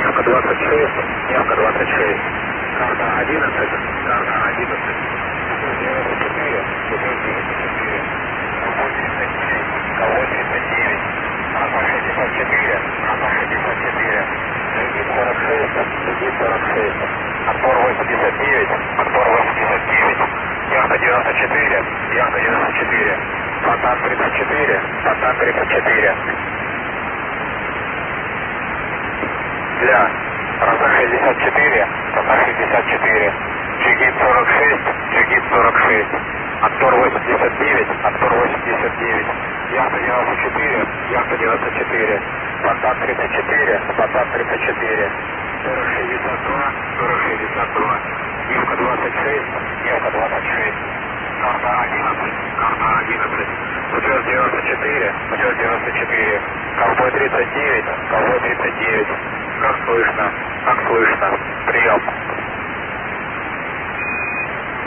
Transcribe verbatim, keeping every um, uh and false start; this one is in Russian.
Явка двадцать шесть, явка двадцать шесть. Карта одиннадцать, карта одиннадцать. девяносто четыре, девяносто четыре. Кого тридцать девять, кого тридцать девять. Карта шестьдесят четыре, карта шестьдесят четыре. Легит сорок шесть, легит сорок шесть. Отбор восемьдесят девять, отбор восемьдесят девять. Яхта девяносто четыре, яхта девяносто четыре. Фонтан тридцать четыре, фонтан тридцать четыре. Для Роса шестьдесят четыре, Роса шестьдесят четыре. Джигит сорок шесть, Джигит сорок шесть. Отбор восемьдесят девять, отбор восемьдесят девять. Яхта девяносто четыре, яхта девяносто четыре. Фонтан тридцать четыре, фонтан тридцать четыре. сорок шестьдесят два, сорок шестьдесят два. Явка двадцать шесть, явка двадцать шесть. Карта одиннадцать, карта одиннадцать. Утес девяносто четыре, утес девяносто четыре. Ковбой тридцать девять, ковбой тридцать девять. Как слышно, как слышно. Прием.